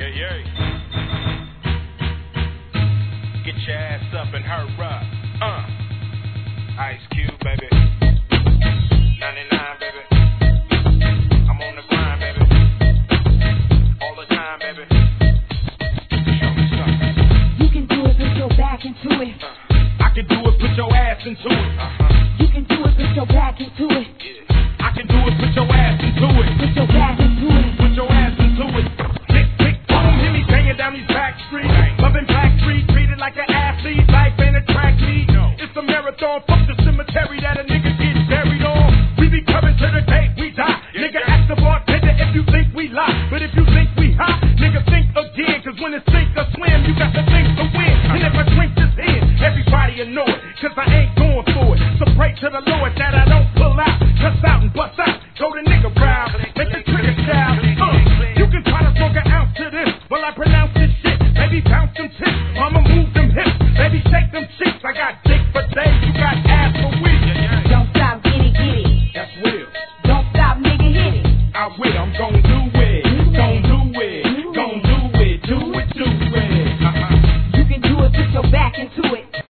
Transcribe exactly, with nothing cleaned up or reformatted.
Yeah, yeah. Get your ass up and hurry up. Uh. Ice Cube, baby. ninety-nine, baby. I'm on the grind, baby. All the time, baby. Show me something. You can do it, put your back into it. Uh. I can do it, put your ass into it. Uh-huh. You can do it, put your back into it. Yeah. I can do it, put your ass into it. Put your back into it. Put your ass into it. Tick, tick, boom, hear me banging down these back streets. Loving Black Street, treated like an athlete. Life ain't a track meet. No. It's a marathon, fuck the cemetery that a nigga gets buried on. We be coming to the day we die. Yeah, nigga, yeah. Ask the bartender if you think we lie. But if you